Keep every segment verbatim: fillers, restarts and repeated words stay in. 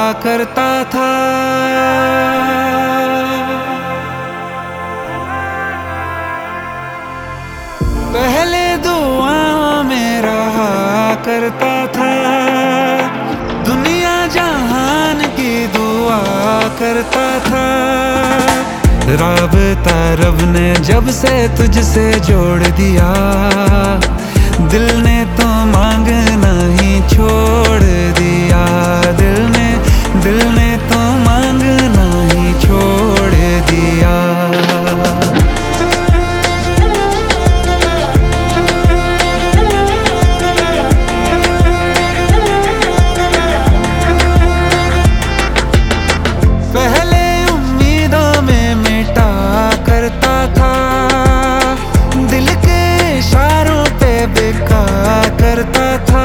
करता था। पहले दुआ में रहा करता था, दुनिया जहान की दुआ करता था। राबता रब ने जब से तुझसे जोड़ दिया, दिल ने तो मांगना ही छोड़ दिया। दिल ने दिल ने तो मांगना ही छोड़ दिया। पहले उम्मीदों में मिटा करता था, दिल के इशारों पे बिका करता था।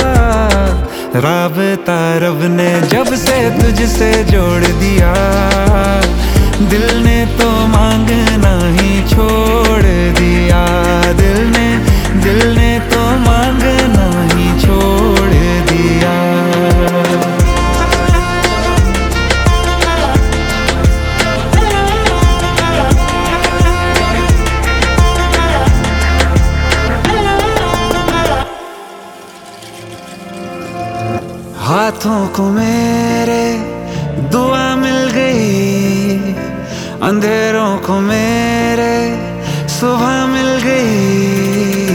राबता रब ने जब से तुझसे जोड़ दिया, दिल ने तो मांगना ही छोड़ दिया। दिल ने दिल ने तो मांगना ही छोड़ दिया। हाथों को मेरे दुआ मिल गई, अंधेरों को मेरे सुबह मिल गई।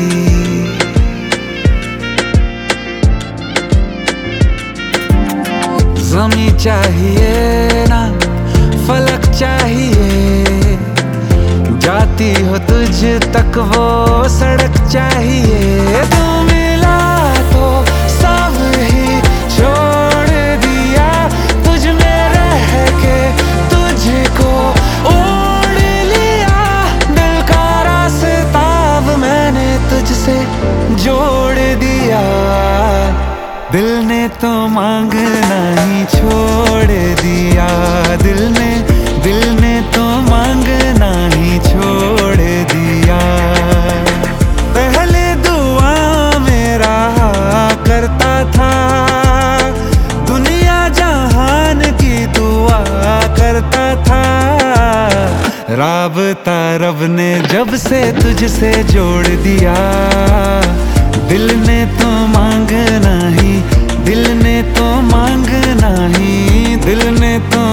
ज़मीं चाहिए ना फलक चाहिए, जाती हो तुझ तक वो सड़क चाहिए। तू मिला तो सब ही छोड़ दिया, तुझ में रह के तुझको ओढ़ लिया। दिल का रास्ता अब मैंने तुझसे जोड़ दिया, दिल ने तो मांगना ही छोड़ दिया। दिल ने दिल ने तो मांगना ही छोड़ दिया। पहले दुआ में रहा करता था, दुनिया जहान की दुआ करता था। राबता रब ने जब से तुझसे जोड़ दिया, दिल ने तो मांगना ही दिल ने तो मांगना ही दिल ने तो